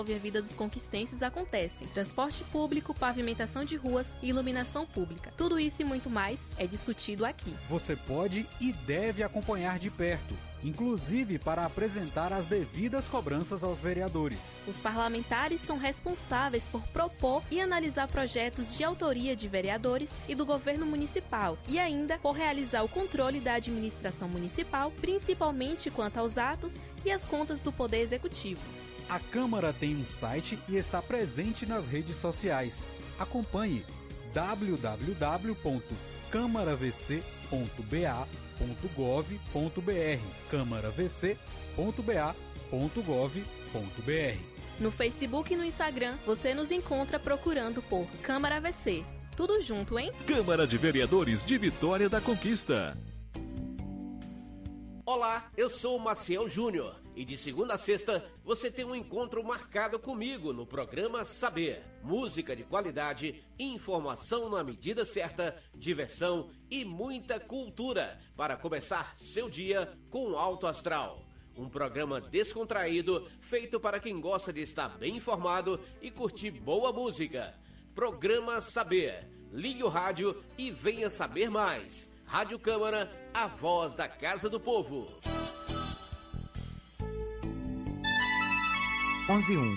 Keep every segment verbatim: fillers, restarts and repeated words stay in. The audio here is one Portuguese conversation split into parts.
a vida dos conquistenses acontecem. Transporte público, pavimentação de ruas e iluminação pública. Tudo isso e muito mais é discutido aqui. Você pode e deve acompanhar de perto, inclusive para apresentar as devidas cobranças aos vereadores. Os parlamentares são responsáveis por propor e analisar projetos de autoria de vereadores e do governo municipal e ainda por realizar o controle da administração municipal, principalmente quanto aos atos e às contas do Poder Executivo. A Câmara tem um site e está presente nas redes sociais. Acompanhe w w w ponto câmara v c ponto b a ponto gov ponto b r câmara v c ponto b a ponto gov ponto b r. No Facebook e no Instagram, você nos encontra procurando por Câmara V C. Tudo junto, hein? Câmara de Vereadores de Vitória da Conquista. Olá, eu sou o Maciel Júnior e de segunda a sexta você tem um encontro marcado comigo no programa Saber. Música de qualidade, informação na medida certa, diversão e muita cultura para começar seu dia com alto astral. Um programa descontraído feito para quem gosta de estar bem informado e curtir boa música. Programa Saber. Ligue o rádio e venha saber mais. Rádio Câmara, a voz da Casa do Povo. onze e um.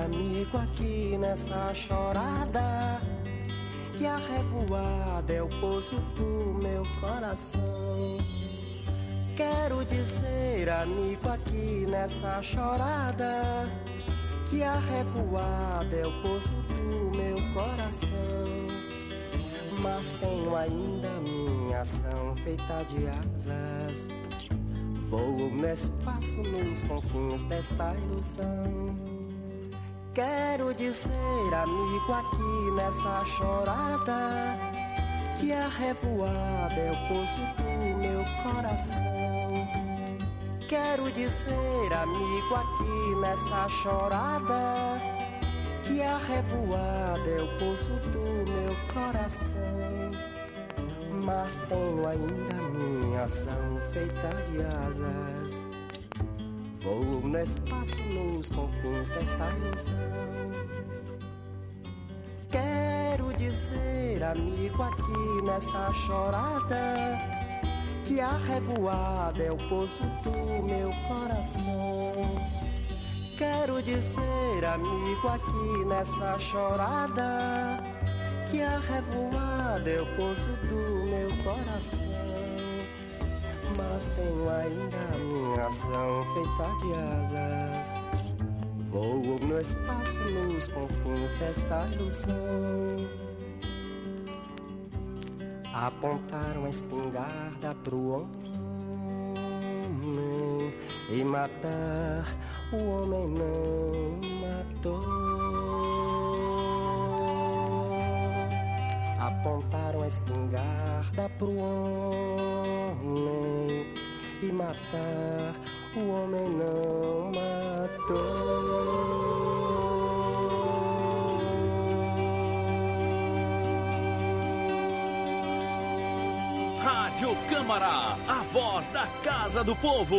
amigo aqui nessa chorada, que a revoada é o pouso do meu coração. Quero dizer, amigo, aqui nessa chorada, que a revoada é o pouso do meu coração. Mas tenho ainda minha ação feita de asas, voo no espaço, nos confins desta ilusão. Quero dizer, amigo, aqui nessa chorada, que a revoada é o pouso do meu coração. Quero dizer, amigo, aqui nessa chorada, que a revoada é o pouso do meu coração. Mas tenho ainda minha ação feita de asas, voo no espaço, nos confins desta ilusão. Quero dizer, amigo, aqui nessa chorada, que a revoada é o pouso do meu coração. Quero dizer, amigo, aqui nessa chorada, que a revoada é o pouso do meu coração. Mas tenho ainda minha ação feita de asas, voo no espaço, nos confins desta ilusão. Apontaram a espingarda pro homem e matar, o homem não matou. Apontaram a espingarda pro homem e matar, o homem não matou. Rádio Câmara, a voz da Casa do Povo.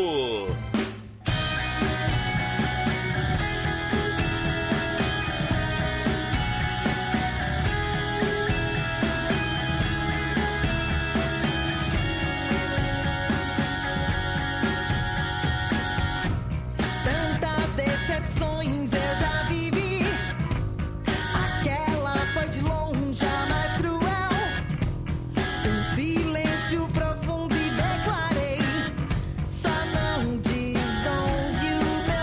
Tantas decepções eu já vivi, aquela foi de longe a mais cruel. Um silêncio profundo e declarei, só não desonre o meu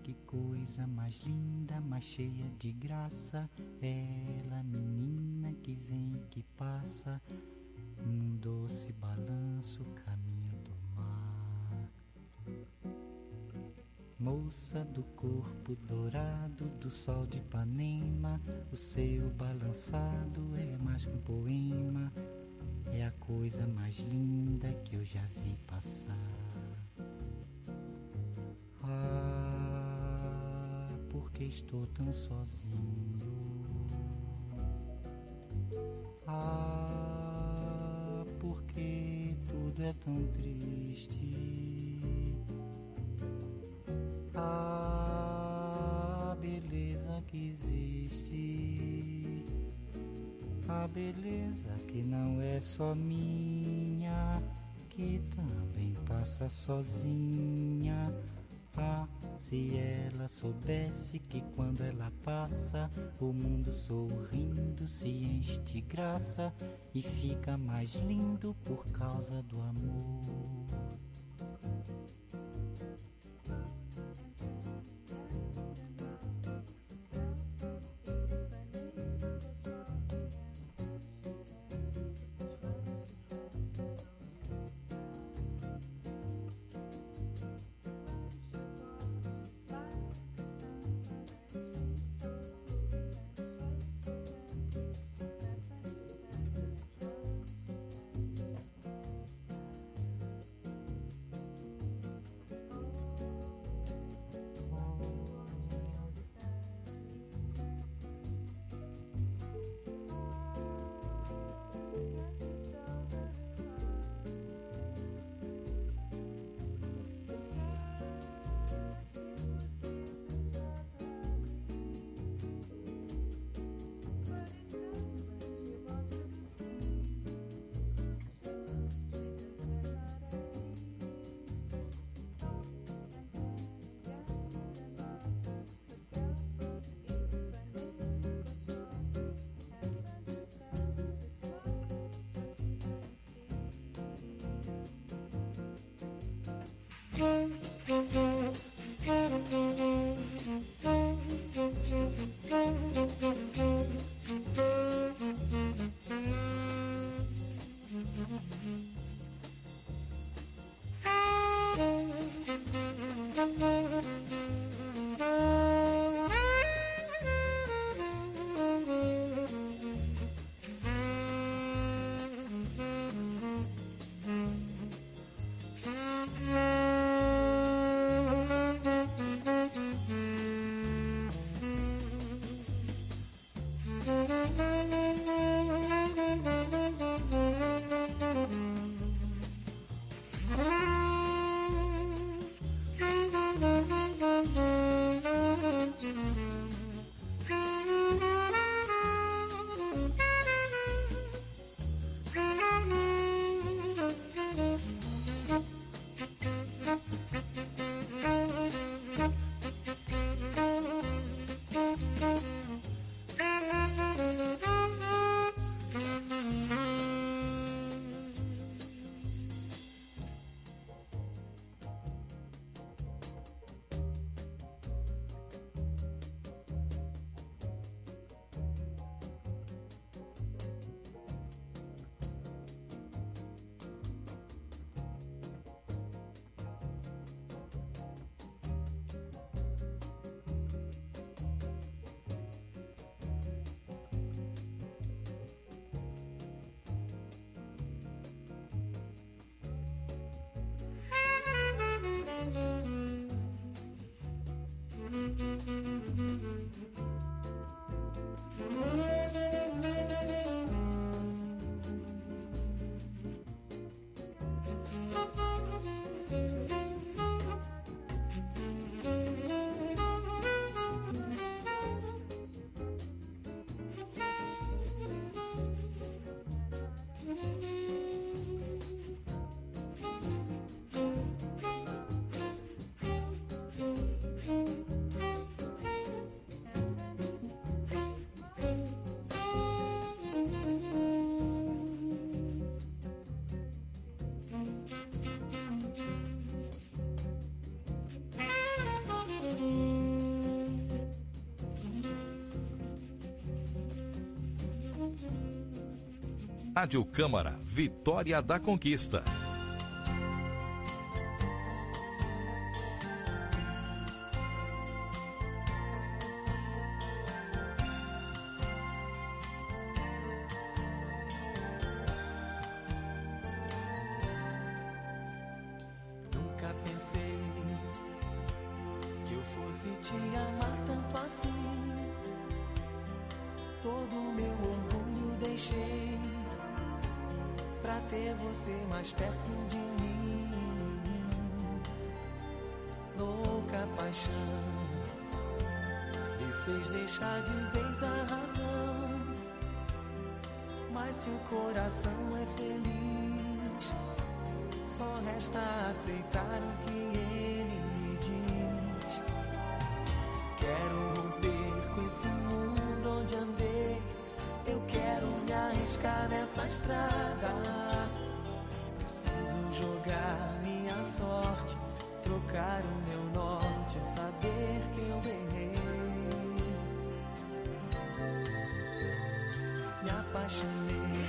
que coisa mais linda, mais cheia de graça. Ela, menina que vem e que passa, num doce balanço, caminho do mar. Moça do corpo dourado do sol de Ipanema, o seu balançado é mais que um poema, é a coisa mais linda que eu já vi passar. Ah, porque estou tão sozinho. Ah, porque tudo é tão triste. A beleza que existe, a beleza que não é só minha, que também passa sozinha. Ah, se ela soubesse que quando ela passa, o mundo sorrindo se enche de graça e fica mais lindo por causa do amor. Rádio Câmara, Vitória da Conquista. Nunca pensei que eu fosse te amar tanto assim. Todo o meu orgulho deixei pra ter você mais perto de mim. Louca paixão me fez deixar de vez a razão. Mas se o coração é feliz, só resta aceitar o que ele me diz. Quero romper com esse mundo onde andei. Eu quero me arriscar nessa estrada. Preciso jogar minha sorte, trocar o meu norte, saber que eu errei. Me apaixonei,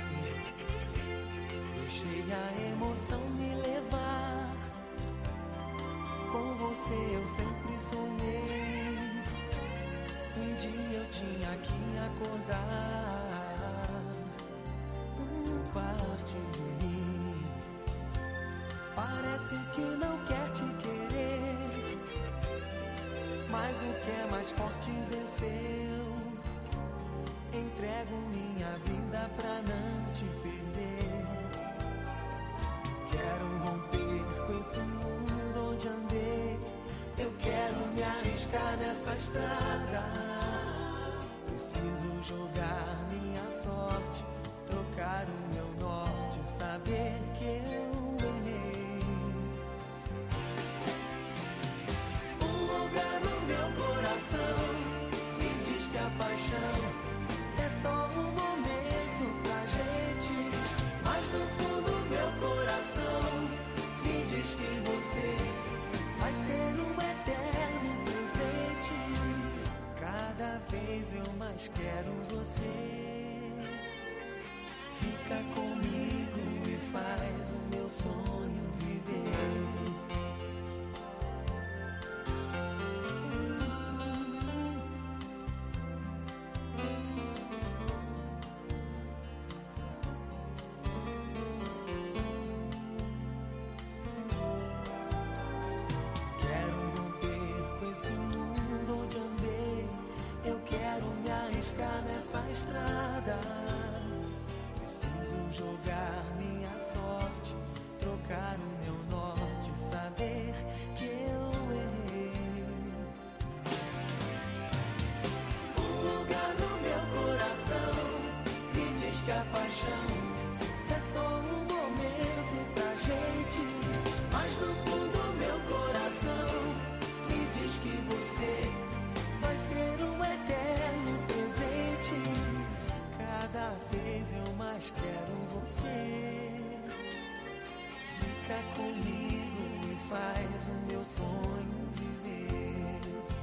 deixei a emoção me levar. Com você eu sempre sonhei. Um dia eu tinha que acordar. Um parte de mim parece que não quer te querer, mas o que é mais forte venceu. Entrego minha vida pra não te perder. Quero romper com esse mundo onde andei. Eu quero me arriscar nessa estrada. Preciso jogar minha sorte, trocar o meu norte, saber que eu errei. Um lugar no meu coração me diz que a paixão é só um momento pra gente. Mas no fundo meu coração me diz que você vai ser um eterno presente. Cada vez eu mais quero você. Fica comigo e faz o meu sonho viver. Nessa estrada, preciso jogar minha sorte, trocar o meu norte, saber que eu errei. Um lugar no meu coração me diz que a paixão é só um momento pra gente. Mas no fundo meu coração me diz que você vai ser um eterno presente. Cada vez eu mais quero você. Fica comigo e faz o meu sonho viver.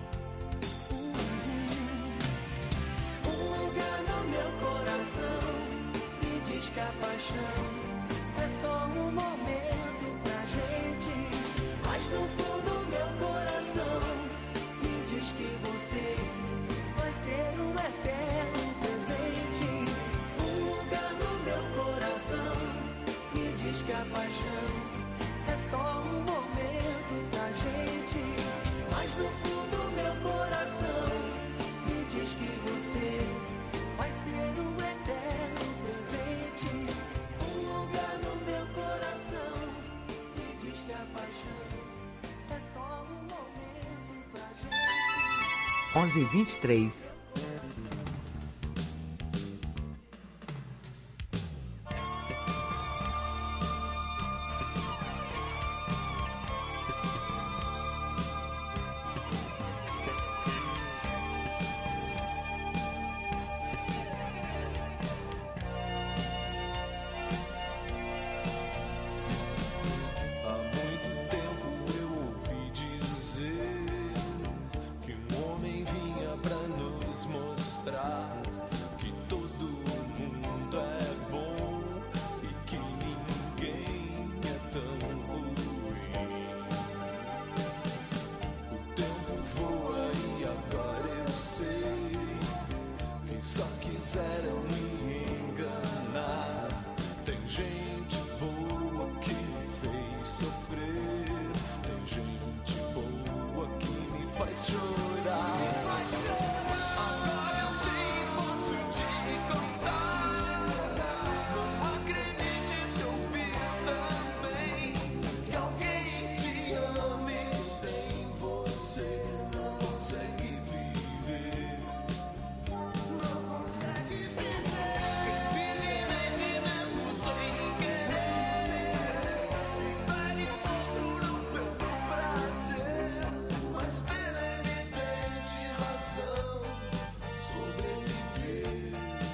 Um lugar no meu coração me diz que a paixão é só um momento pra gente. Mas no fundo meu coração me diz que você vai ser um eterno presente. Um lugar no meu coração me diz que a paixão é só um momento pra gente. Mas no fundo meu coração me diz que você vai ser um eterno presente. Um lugar no meu coração me diz que a paixão é só um momento pra gente. onze e vinte e três. Pra nos faz chorar, me faz chorar. Agora eu sei, posso te contar. Não acredite se ouvir também que alguém te ame sem você não consegue viver. Não consegue viver. Vive mente mesmo sem querer. Pare um outro não pelo prazer, mas pela evidente razão sobreviver.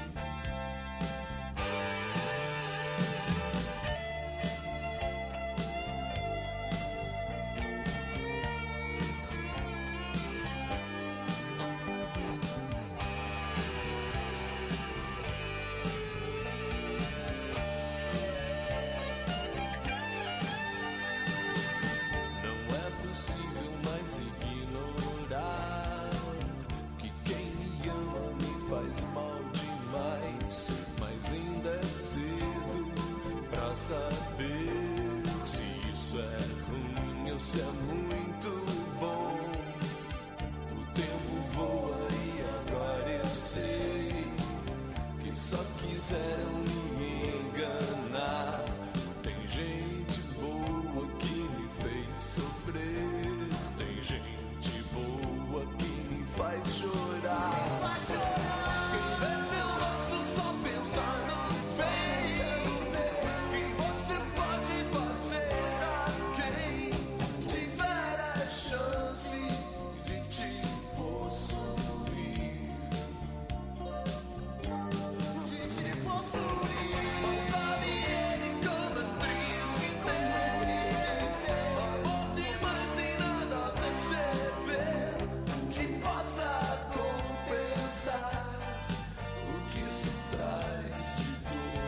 Não é possível mais ignorar que quem me ama me faz mal demais, mas ainda é cedo pra saber se isso é ruim ou se é muito bom. O tempo voa e agora eu sei que só quiseram me enganar. Tem gente boa que me fez sofrer, tem gente boa que me faz chorar. Me faz chorar. Quem vê seu rosto só pensa no bem que você pode fazer a quem tiver a chance de te possuir. De te possuir. Não sabe ele como é triste ter amor demais sem nada perceber que possa compensar o que isso traz de dor.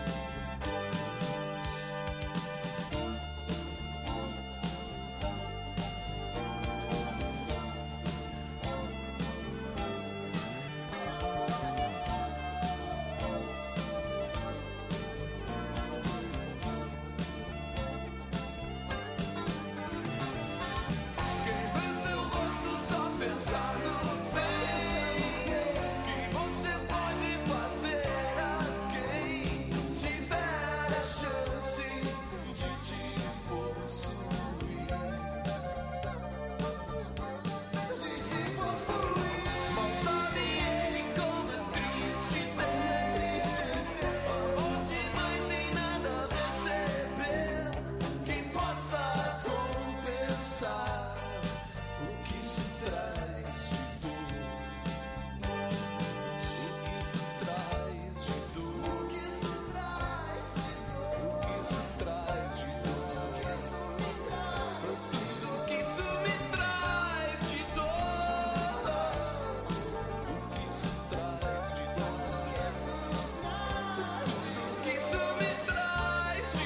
Quem vê seu rosto só pensa no bem que você pode fazer a quem tiver a chance de te possuir. De te possuir. Mal sabe ele como é triste ter amor demais sem nada perceber que possa compensar o que isso traz de dor. O que isso traz de dor. O que isso traz de dor. O que isso traz de dor. O que isso me traz. Tudo que isso me traz de dor. O que isso traz de dor. Tudo que isso me traz de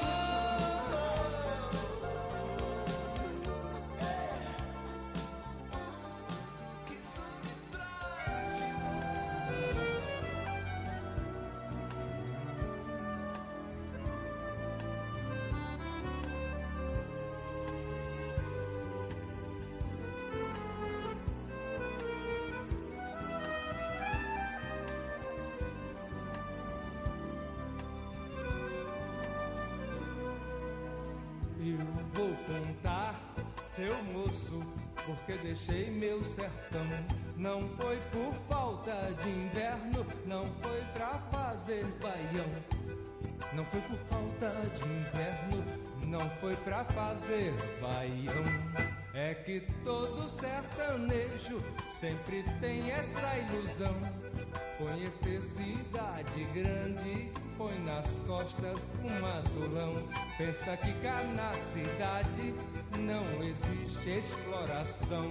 Eu vou contar, seu moço, porque deixei meu sertão. Não foi por falta de inverno, não foi pra fazer baião. Não foi por falta de inverno, não foi pra fazer baião. É que todo sertanejo sempre tem essa ilusão. Conhecer cidade grande põe nas costas um matulão. Pensa que cá na cidade não existe exploração.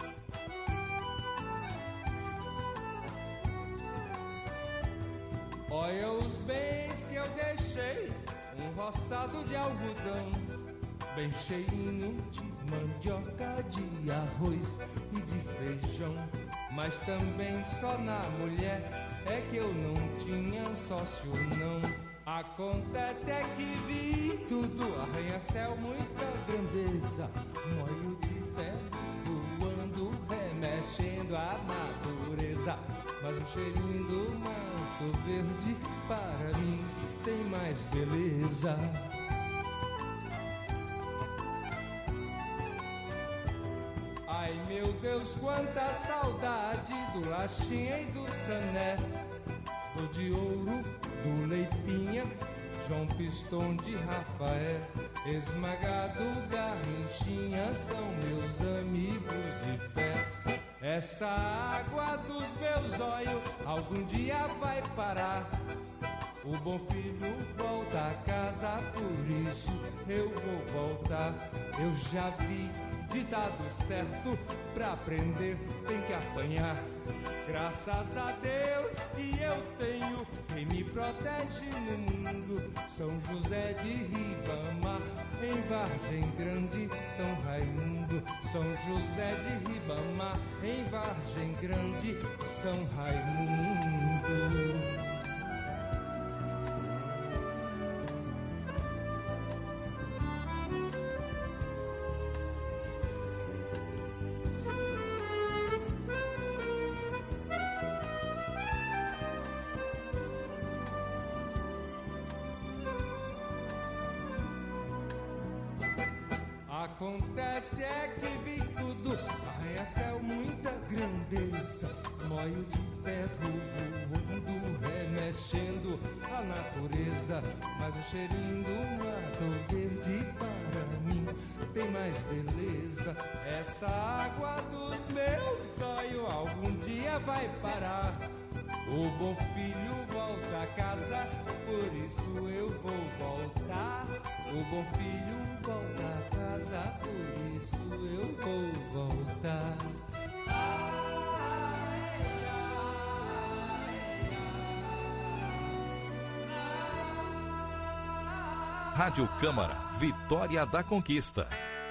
Olha os bens que eu deixei, um roçado de algodão, bem cheinho de mandioca, de arroz e de feijão. Mas também só na mulher é que eu não tinha sócio não. Acontece é que vi tudo, arranha-céu, muita grandeza, molho de ferro voando mexendo a natureza. Mas o cheirinho do manto verde para mim tem mais beleza. Ai meu Deus, quanta saudade do Laxinha e do Sané, do de Ouro, do Leipinha, João Piston de Rafael, Esmagado, Garrinchinha, são meus amigos de fé. Essa água dos meus olhos algum dia vai parar. O bom filho volta a casa, por isso eu vou voltar. Eu já vi ditado certo, pra aprender tem que apanhar. Graças a Deus que eu tenho quem me protege no mundo. São José de Ribamar, em Vargem Grande, São Raimundo. São José de Ribamar, em Vargem Grande, São Raimundo. Acontece é que vi tudo, arranha-céu, muita grandeza, moio de ferro voando, remexendo a natureza. Mas o cheirinho do mato verde para mim tem mais beleza. Essa água dos meus olhos algum dia vai parar. O bom filho volta a casa, por isso eu vou voltar. O bom filho volta a casa, por isso eu vou voltar. Ai, ai, ai. Rádio Câmara, Vitória da Conquista.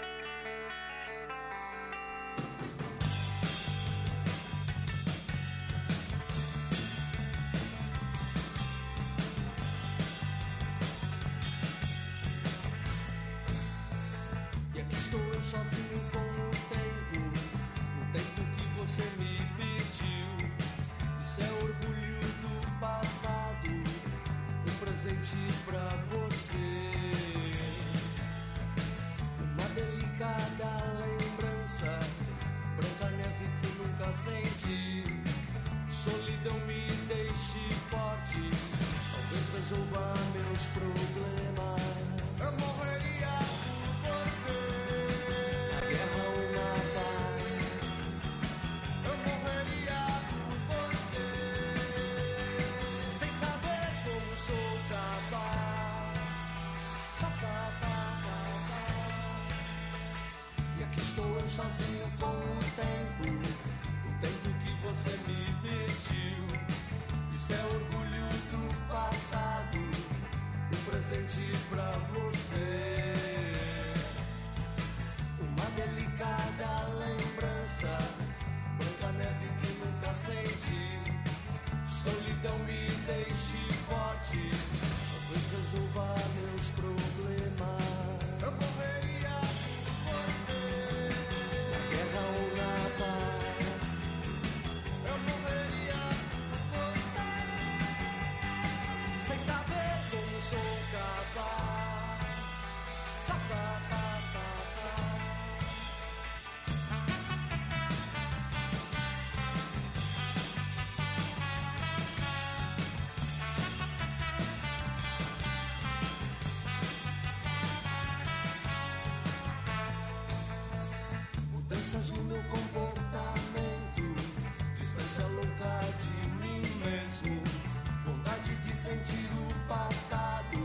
Mudanças no meu comportamento, distância louca de mim mesmo, vontade de sentir o passado,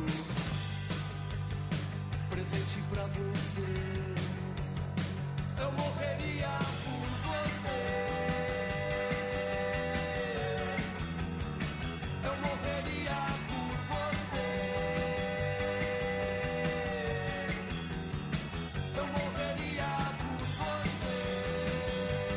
presente pra você. Eu morreria por você. Eu morreria por você. Eu morreria por você.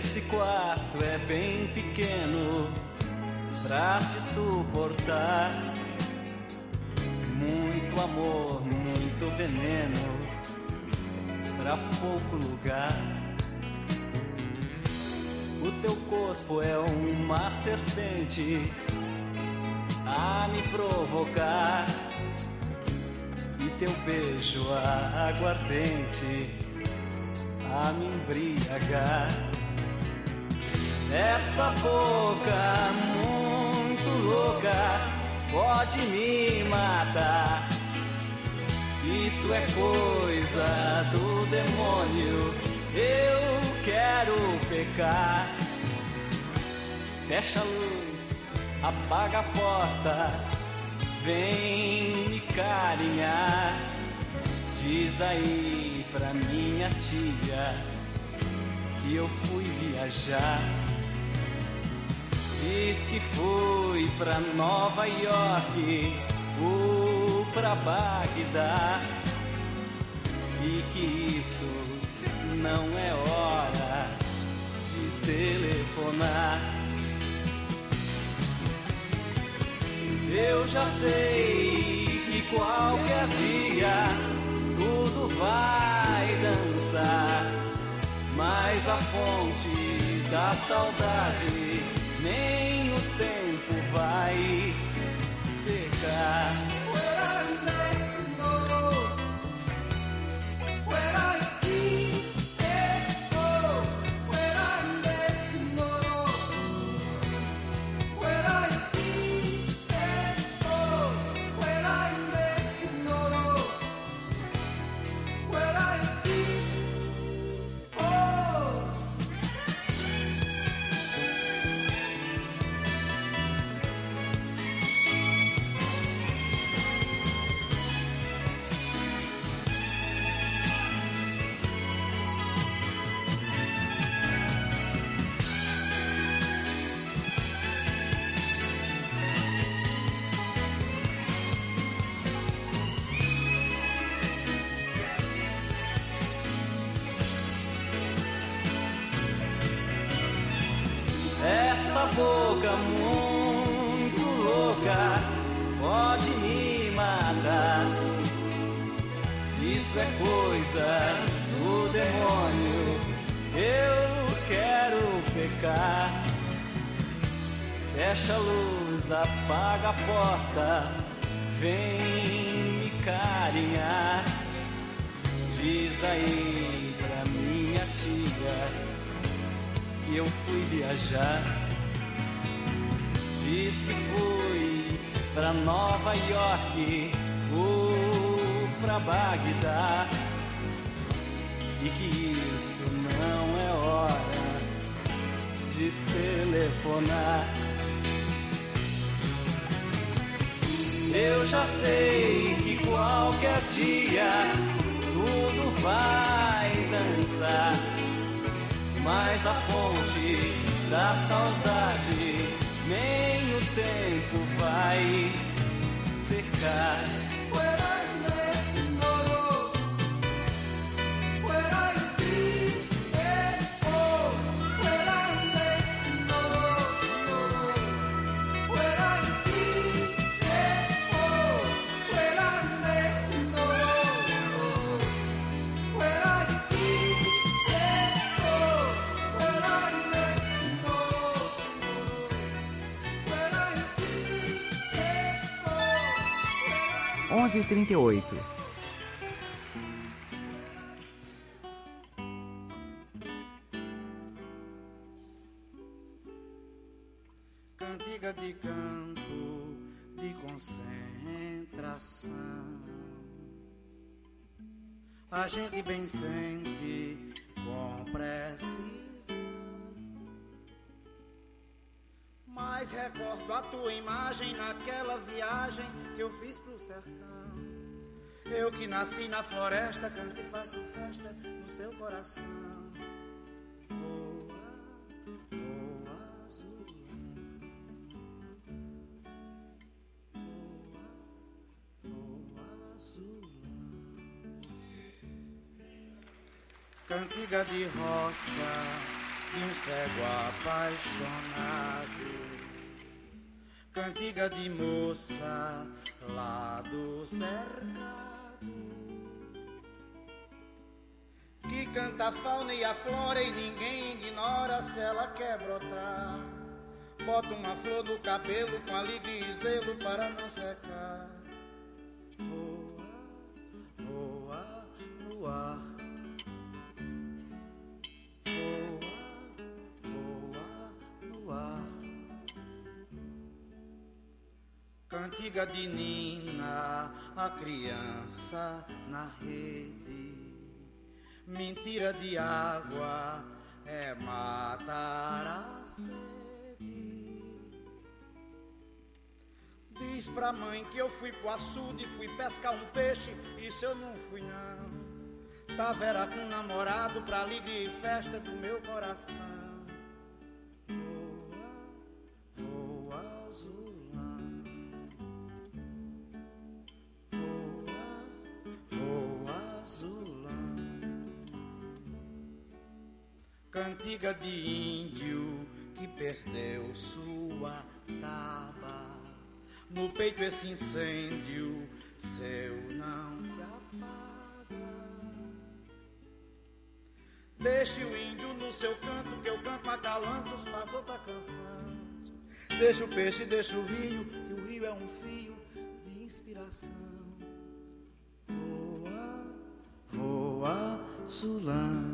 Esse quarto é bem pequeno pra te suportar. Muito amor, muito veneno pra pouco lugar. O teu corpo é uma serpente a me provocar, e teu beijo aguardente a me embriagar. Essa boca muito louca pode me matar. Se isso é coisa do demônio, eu quero pecar. Fecha a luz, apaga a porta, vem me carinhar. Diz aí pra minha tia que eu fui viajar. Diz que fui pra Nova York, fui pra Bagdá, e que isso não é hora de telefonar. Eu já sei que qualquer dia tudo vai dançar, mas a fonte da saudade nem o tempo vai secar. Boca muito louca pode me matar. Se isso é coisa do demônio, eu quero pecar. Fecha a luz, apaga a porta, vem me carinhar. Diz aí pra minha tia que eu fui viajar. Diz que fui pra Nova York, fui pra Bagdá, e que isso não é hora de telefonar. Eu já sei que qualquer dia tudo vai dançar, mas a fonte da saudade nem o tempo vai secar. onze e trinta e oito. Cantiga de campo de concentração, a gente bem sente com precisão, mas recordo a tua imagem naquela viagem que eu fiz pro sertão. Eu que nasci na floresta, canto e faço festa no seu coração. Voa, voa azulão, voa, voa azulão. Cantiga de roça de um cego apaixonado, cantiga de moça lá do cercado, que canta a fauna e a flora e ninguém ignora se ela quer brotar. Bota uma flor no cabelo com alegria e zelo para não secar. Voa, voa no ar. Voa, voa no ar. Cantiga de Nina, a criança na rede. Mentira de água é matar a sede. Diz pra mãe que eu fui pro açude, fui pescar um peixe, isso eu não fui não. Tava era com um namorado pra alegria e festa do meu coração. Voa, voa azulão. Voa, voa azulão. Cantiga de índio que perdeu sua taba. No peito esse incêndio seu não se apaga. Deixe o índio no seu canto, que eu canto a calantos, faz outra canção. Deixa o peixe, deixa o rio, que o rio é um fio de inspiração. Voa, voa, Sulã.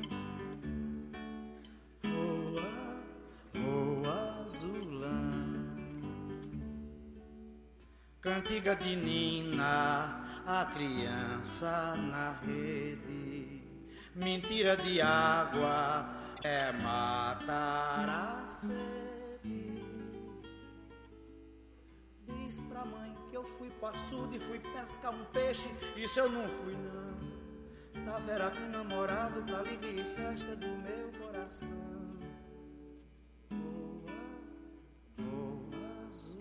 Voa, voa, azulã. Cantiga de Nina, a criança na rede. Mentira de água é matar a sede. Diz pra mãe que eu fui pro açude, fui pescar um peixe, isso eu não fui não. Tava era com um namorado pra alegria e festa do meu coração. Voa, voa azul.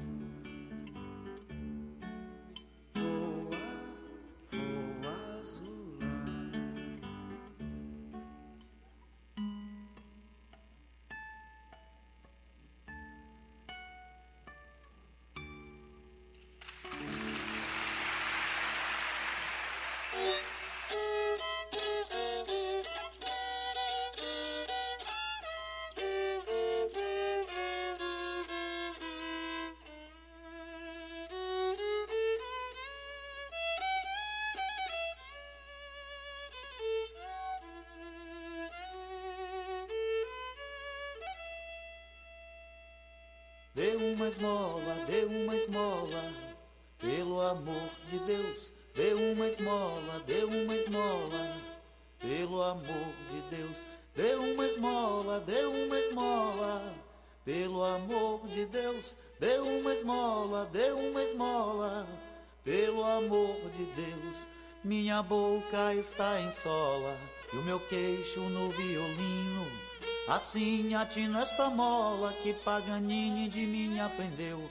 Dê uma esmola, dê uma esmola, pelo amor de Deus. Dê uma esmola, dê uma esmola, pelo amor de Deus. Dê uma esmola, dê uma esmola, pelo amor de Deus. Dê uma esmola, dê uma esmola, pelo amor de Deus. Minha boca está em sola e o meu queixo no violino. Assim atino esta mola que Paganini de mim aprendeu.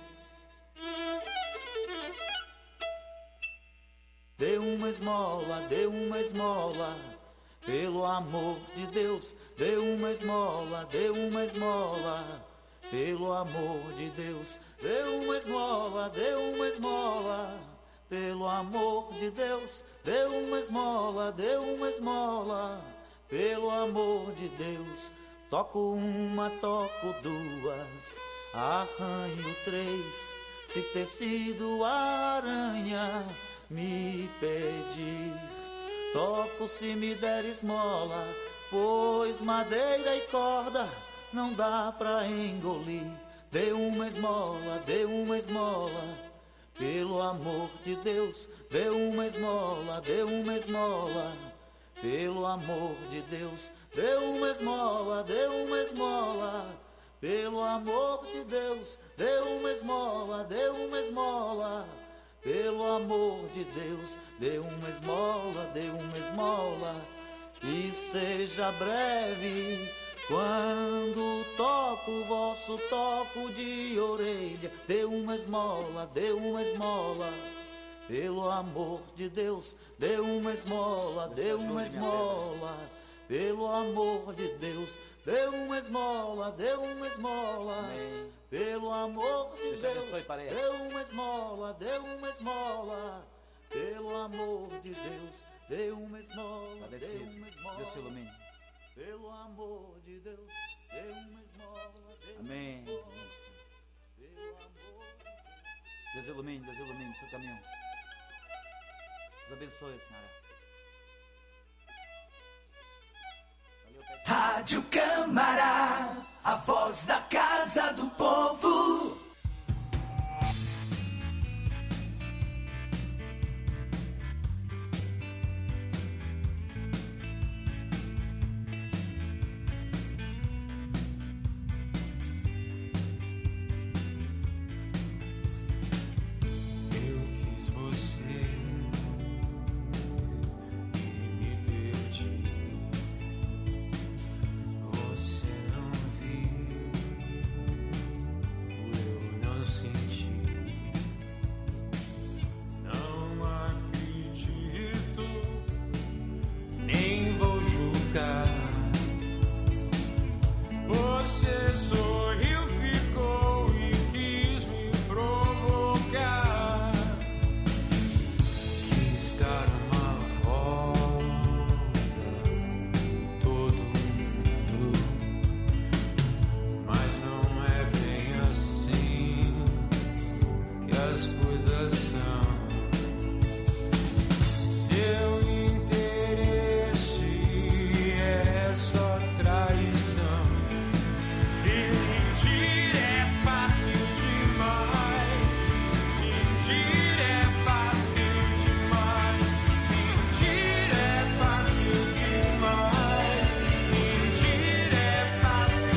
Dê uma esmola, dê uma esmola, pelo amor de Deus. Dê uma esmola, dê uma esmola, pelo amor de Deus. Dê uma esmola, dê uma esmola, pelo amor de Deus. Dê uma esmola, dê uma esmola, pelo amor de Deus. Toco uma, toco duas, arranho três. Se ter sido a aranha me pedir, toco se me der esmola, pois madeira e corda não dá pra engolir. Dê uma esmola, dê uma esmola, pelo amor de Deus. Dê uma esmola, dê uma esmola, pelo amor de Deus. Dê uma esmola, dê uma esmola, pelo amor de Deus. Dê uma esmola, dê uma esmola, pelo amor de Deus. Dê uma esmola, dê uma esmola, e seja breve quando toco o vosso toco de orelha. Dê uma esmola, dê uma esmola, pelo amor de Deus. Dê uma esmola, dê uma esmola, pelo amor de Deus, dê uma esmola, dê uma esmola. Amém. Pelo amor de Deus, dê uma esmola, dê uma esmola. Pelo amor de Deus, dê uma esmola, dê uma esmola. Deus te ilumine. Pelo amor de Deus, dê uma esmola, dê Amém. Uma esmola. Pelo amor de Deus. Deus ilumine, Deus ilumine o seu caminho. Deus abençoe, Senhora. Rádio Câmara, a voz da casa do povo. Você sorriu, ficou e quis me provocar. Quis dar uma volta todo mundo, mas não é bem assim que as coisas são. Seu interesse é só traição. Mentir é fácil demais. Mentir é fácil demais. Mentir é fácil demais. Mentir é fácil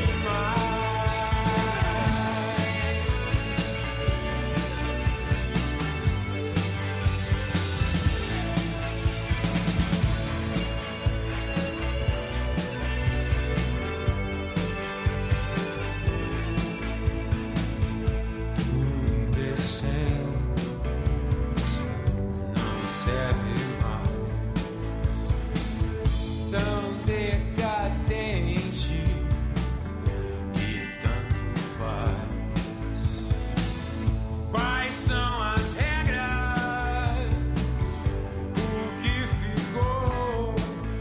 não serve mais. Tão decadente e tanto faz. Quais são as regras? O que ficou?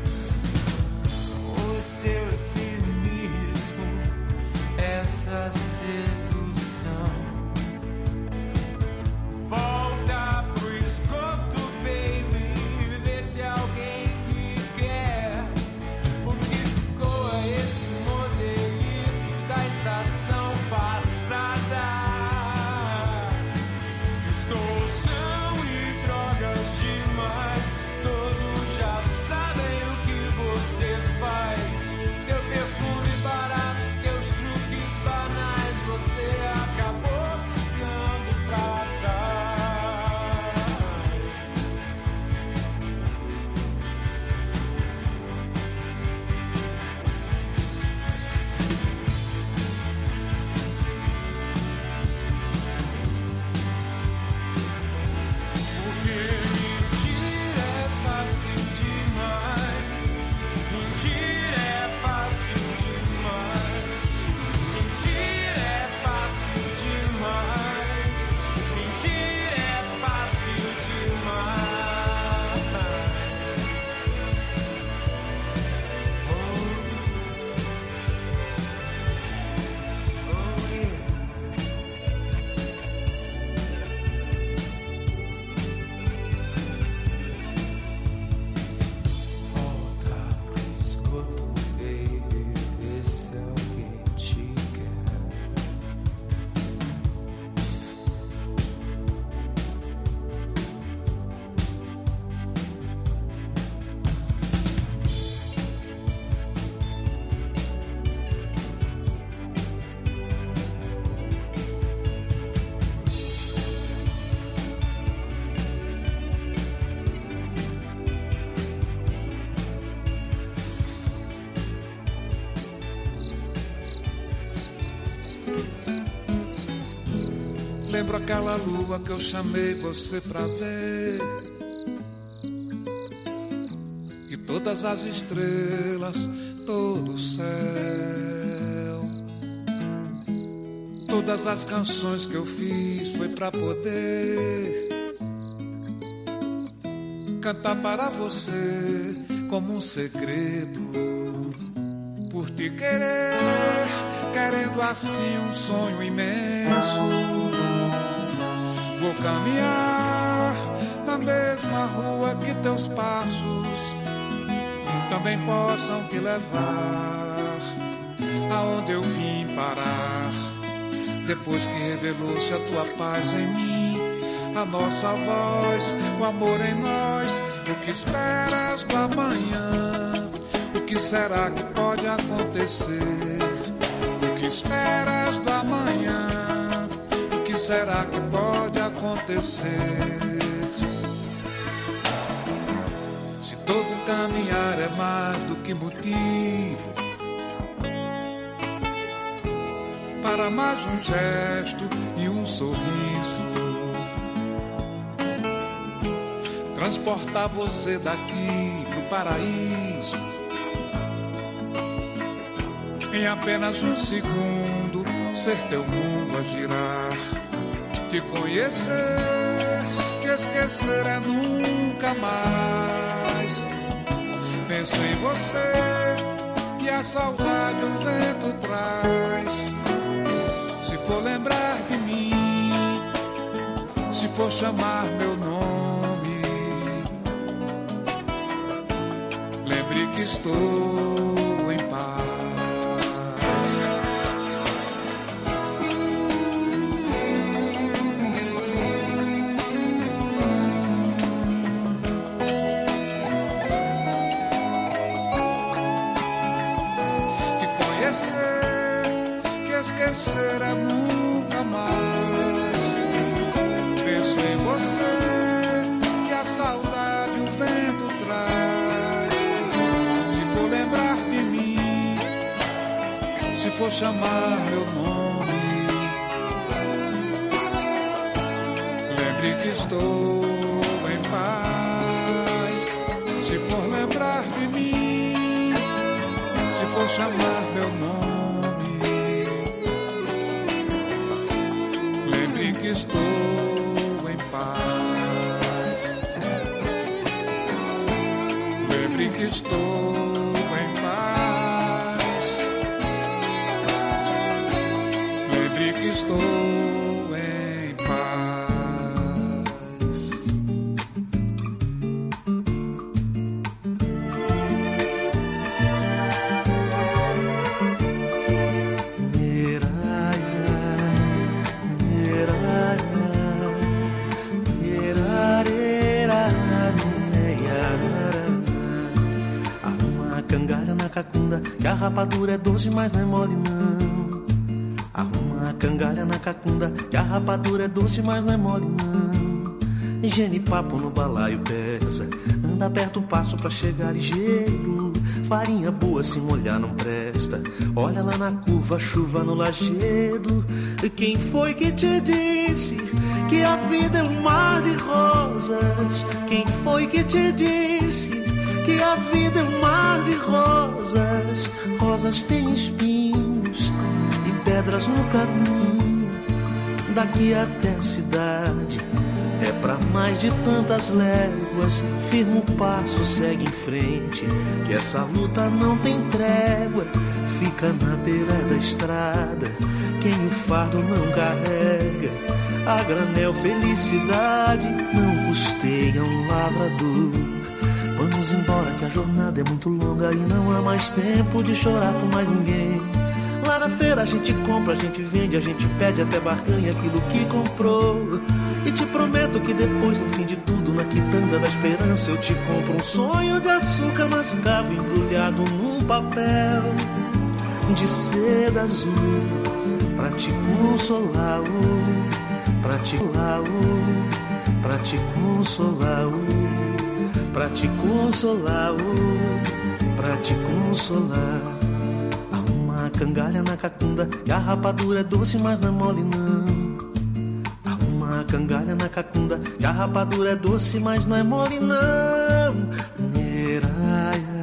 O seu cinismo, essa sedução. Volta pro esgoto, baby, vê se alguém me quer. O que ficou é esse modelito da estação passada. Extorsão e drogas demais, todos já sabem o que você faz. Teu perfume barato, teus truques banais, você acabou ficando pra trás. Porque mentir é fácil demais. Mentir é fácil demais. Mentir é fácil demais. Mentir é fácil demais. Oh, oh yeah. Volta pro esgoto, baby, vê se alguém te quer. Lembro aquela lua que eu chamei você pra ver, e todas as estrelas, todo o céu. Todas as canções que eu fiz foi pra poder cantar para você como um segredo. Por te querer, querendo assim um sonho imenso, vou caminhar na mesma rua que teus passos também possam te levar aonde eu vim parar. Depois que revelou-se a tua paz em mim, a nossa voz, o amor em nós, o que esperas do amanhã? O que será que pode acontecer? O que esperas do amanhã? O que será que pode acontecer? Se todo caminhar é mais do que motivo para mais um gesto e um sorriso, transportar você daqui pro paraíso em apenas um segundo, ser teu mundo a girar, te conhecer, te esquecer é nunca mais. Penso em você e a saudade o vento traz. Se for lembrar de mim, se for chamar meu nome, lembre que estou em paz. Te conhecer, te esquecer é nunca mais. Penso em você e a saudade o vento traz. Se for lembrar de mim, se for chamar meu nome, lembre que estou em paz. Se for lembrar de mim, se for chamar meu nome, lembre que estou em paz. Lembre que estou em paz. Lembre que estou em paz. Arruma a cangalha na cacunda, que a rapadura é doce, mas não é mole não. Arruma a cangalha na cacunda, que a rapadura é doce, mas não é mole não. Genipapo no balaio pesa, anda perto o passo pra chegar ligeiro. Farinha boa se molhar não presta, olha lá na curva, chuva no lajedo. Quem foi que te disse que a vida é um mar de rosas? Quem foi que te disse que a vida é um mar de rosas? Rosas têm espinhos e pedras no caminho, daqui até a cidade é pra mais de tantas léguas. Firma o passo, segue em frente, que essa luta não tem trégua. Fica na beira da estrada quem o fardo não carrega. A granel felicidade não custeia um lavrador. Vamos embora que a jornada é muito longa e não há mais tempo de chorar por mais ninguém. Lá na feira a gente compra, a gente vende, a gente pede até barganha aquilo que comprou. E te prometo que depois, no fim de tudo, na quitanda da esperança, eu te compro um sonho de açúcar mascavo embrulhado num papel de seda azul, pra te consolar, oh, pra te consolar, oh, pra te consolar, oh, pra te consolar, oh, pra te consolar. Arruma a cangalha na cacunda, que a rapadura é doce, mas não é mole não. Arruma a cangalha na cacunda, que a rapadura é doce, mas não é mole não. Neraia,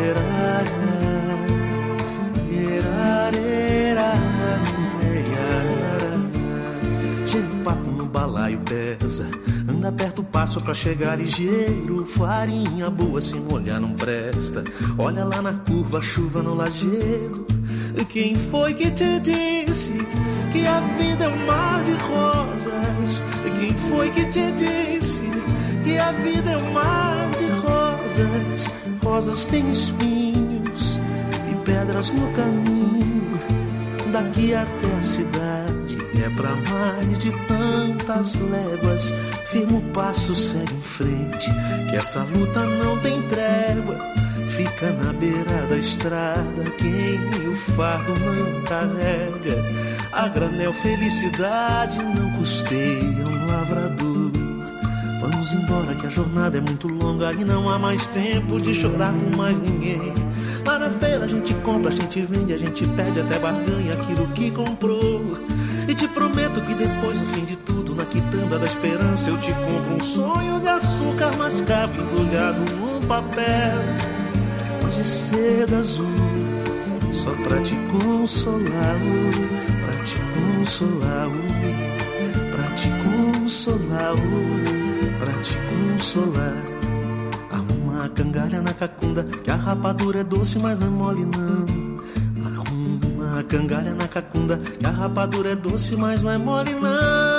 Genipapo no balaio pesa, anda perto o passo pra chegar ligeiro. Farinha boa se molhar não presta, olha lá na curva a chuva no lajedo. Quem foi que te disse que a vida é um mar de rosas? Quem foi que te disse que a vida é um mar de rosas? Rosas têm espinhos e pedras no caminho, daqui até a cidade é pra mais de tantas léguas. Firma o passo, segue em frente, que essa luta não tem trégua. Fica na beira da estrada quem o fardo não carrega. A granel felicidade não custeia um lavrador. Vamos embora que a jornada é muito longa e não há mais tempo de chorar por mais ninguém. Lá na feira a gente compra, a gente vende, a gente perde até barganha aquilo que comprou. E te prometo que depois, no fim de tudo, na quitanda da esperança, eu te compro um sonho de açúcar mascavo embrulhado num papel de seda azul, só pra te consolar, pra te consolar, pra te consolar, pra te consolar. Arruma a cangalha na cacunda, que a rapadura é doce, mas não é mole não. Arruma a cangalha na cacunda, que a rapadura é doce, mas não é mole não.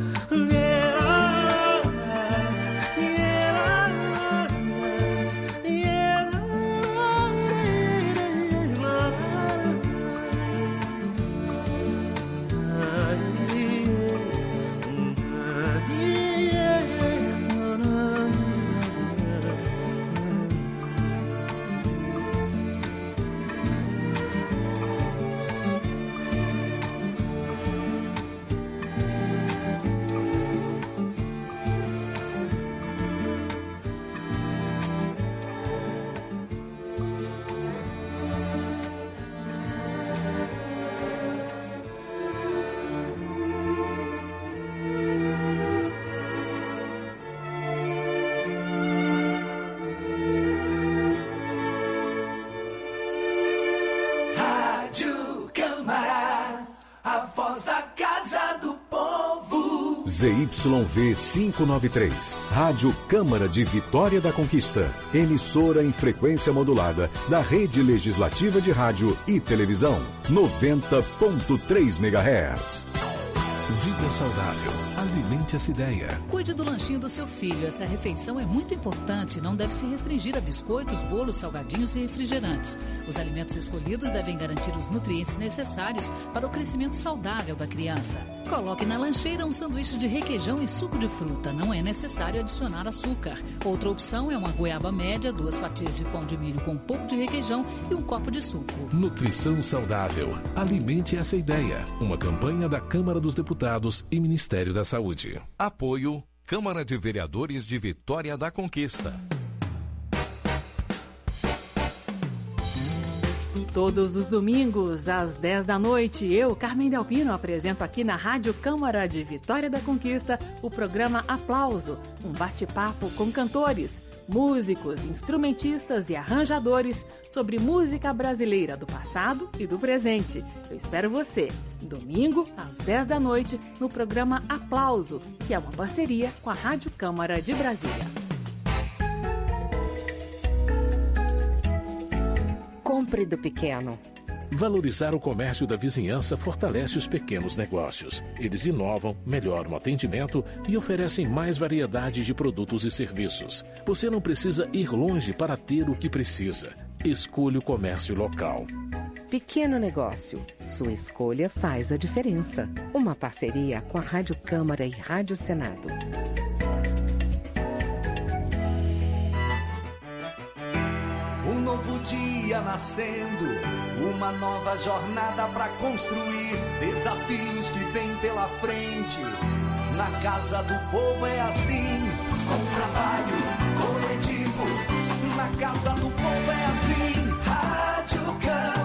Z Y V quinhentos e noventa e três, Rádio Câmara de Vitória da Conquista, emissora em frequência modulada da Rede Legislativa de Rádio e Televisão, noventa ponto três megahertz. Vida saudável. Alimente essa ideia. Cuide do lanchinho do seu filho. Essa refeição é muito importante. Não deve se restringir a biscoitos, bolos, salgadinhos e refrigerantes. Os alimentos escolhidos devem garantir os nutrientes necessários para o crescimento saudável da criança. Coloque na lancheira um sanduíche de requeijão e suco de fruta. Não é necessário adicionar açúcar. Outra opção é uma goiaba média, duas fatias de pão de milho com um pouco de requeijão e um copo de suco. Nutrição saudável. Alimente essa ideia. Uma campanha da Câmara dos Deputados e Ministério da Saúde. Apoio Câmara de Vereadores de Vitória da Conquista. Todos os domingos, às dez da noite, eu, Carmen Delpino, apresento aqui na Rádio Câmara de Vitória da Conquista o programa Aplauso, um bate-papo com cantores, músicos, instrumentistas e arranjadores sobre música brasileira do passado e do presente. Eu espero você, domingo, às dez da noite, no programa Aplauso, que é uma parceria com a Rádio Câmara de Brasília. Compre do pequeno. Valorizar o comércio da vizinhança fortalece os pequenos negócios. Eles inovam, melhoram o atendimento e oferecem mais variedade de produtos e serviços. Você não precisa ir longe para ter o que precisa. Escolha o comércio local. Pequeno negócio. Sua escolha faz a diferença. Uma parceria com a Rádio Câmara e Rádio Senado. Um novo dia nascendo, uma nova jornada pra construir, desafios que vêm pela frente. Na casa do povo é assim, com trabalho coletivo. Na casa do povo é assim, Rádio Câmara.